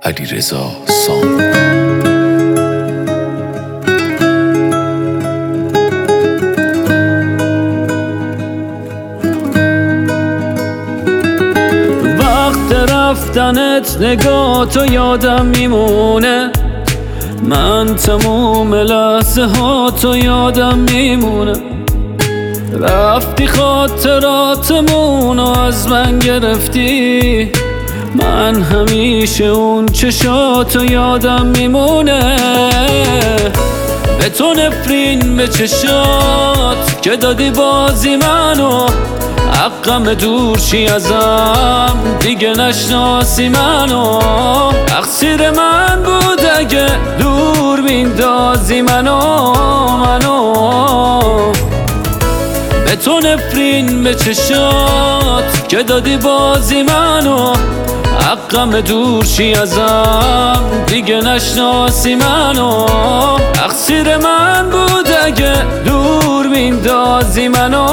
علیرضا سام. وقت رفتنت نگاهتو یادم میمونه، من تموم لحظه ها تو یادم میمونه. رفتی خاطراتمونو از من گرفتی، من همیشه اون چشاتو یادم میمونه. به تو نفرین به چشات که دادی بازی منو، حقم دور شی ازم دیگه نشناسی منو. تقصیر من بود اگه دور میندازی منو. به تو نفرین به چشات که دادی بازی منو، حقم دور شی ازم دیگه نشناسی منو. تقصیر من بود اگه دور میندازی منو.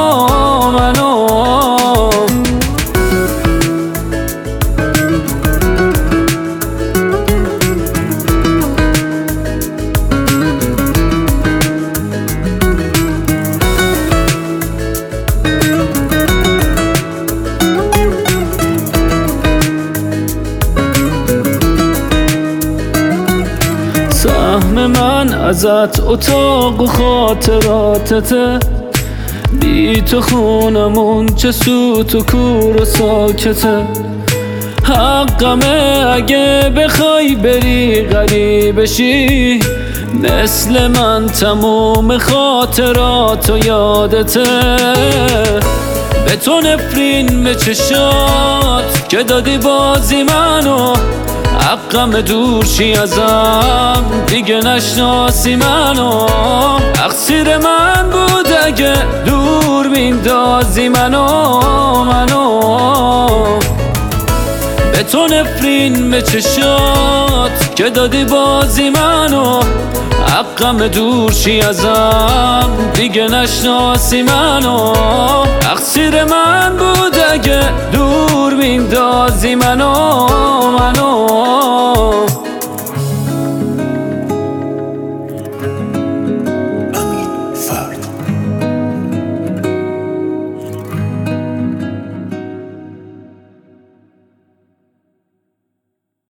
سهم من ازت اتاق و خاطراتته، بی تو خونمون چه سوت و کور و ساکته. حقمه اگه بخوای بری غریب شی، مثل من تموم خاطرات و یادته. به تو نفرین به چشات که دادی بازی منو، حقم دور شی ازم دیگه نشناسی منو. تقصیر من بود اگه دور میندازی منو. به تو نفرین به چشات که دادی بازی منو، حقم دور شی ازم دیگه نشناسی منو. تقصیر من بود اگه دور میندازی منو.